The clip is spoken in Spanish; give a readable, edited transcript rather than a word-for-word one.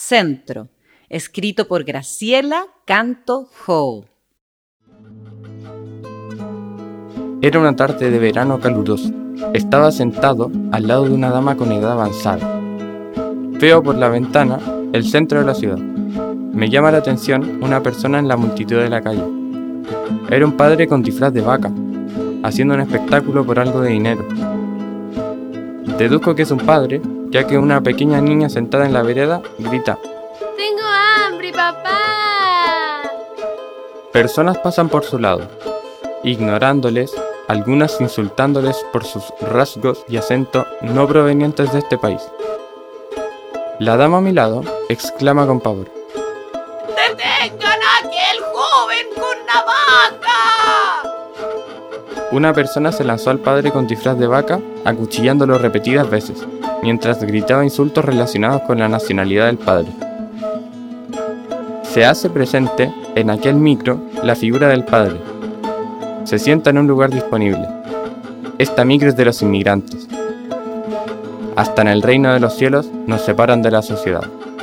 Centro, escrito por Graciela Canto Ho. Era una tarde de verano caluroso. Estaba sentado al lado de una dama con edad avanzada. Veo por la ventana el centro de la ciudad. Me llama la atención una persona en la multitud de la calle. Era un padre con disfraz de vaca, haciendo un espectáculo por algo de dinero. Deduzco que es un padre, ya que una pequeña niña sentada en la vereda grita: ¡Tengo hambre, papá! Personas pasan por su lado, ignorándoles, algunas insultándoles por sus rasgos y acento no provenientes de este país. La dama a mi lado exclama con pavor: ¡Detengan a aquel joven con navaja! Una persona se lanzó al padre con disfraz de vaca, acuchillándolo repetidas veces, mientras gritaba insultos relacionados con la nacionalidad del padre. Se hace presente en aquel micro la figura del padre. Se sienta en un lugar disponible. Esta micro es de los inmigrantes. Hasta en el reino de los cielos nos separan de la sociedad.